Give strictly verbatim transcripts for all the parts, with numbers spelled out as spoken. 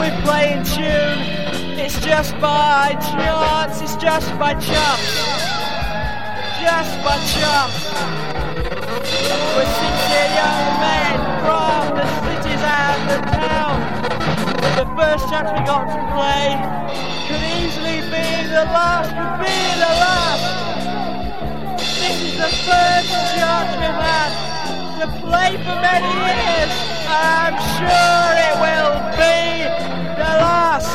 we're playing tune, it's just by chance, it's just by chance, just by chance. We're sincere young men from the cities and the towns. The first chance we got to play could easily be the last, could be the last. This is the first chance we've had to play for many years. I'm sure it will be the last.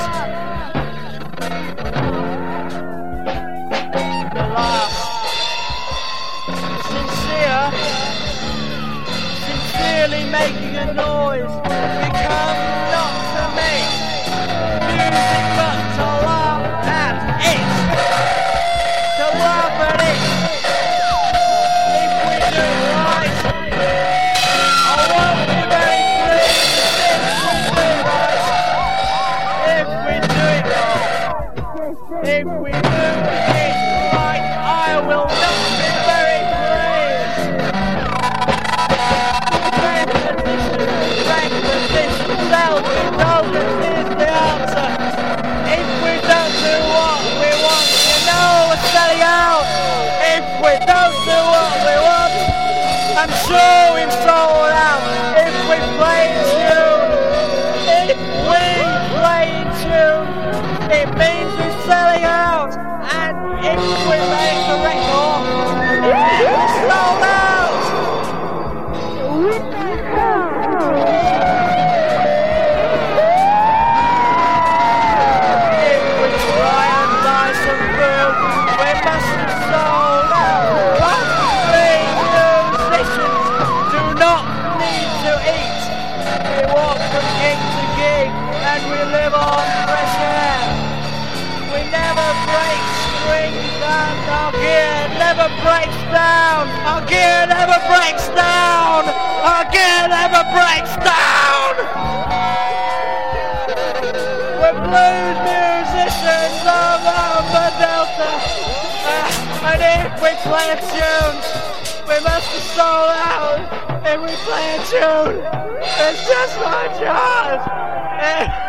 The last. Sincere, sincerely making a noise. We come not to make music but to laugh at it. To laugh at it. If we do right, I won't be very pleased if we do right. If we do it wrong. If we do it right, I will not be very pleased. Repetition, self-indulgence is the answer. If we don't do what we want, you know we're selling out. If we don't do what we want, I'm sure we've sold out. If we play in tune, if we play in tune, it means we're selling out. And if we make a record, it means we're sold out. If we try and buy some food, we must have sold out. Luckily, musicians do not need to eat. We walk from gig to gig and we live on fresh air. We never break strings and our gear never breaks down. Our gear never breaks down. Our gear never breaks down. We're blues musicians of the Delta. Uh, and if we play a tune, we must have sold out. If we play a tune, it's just my chance.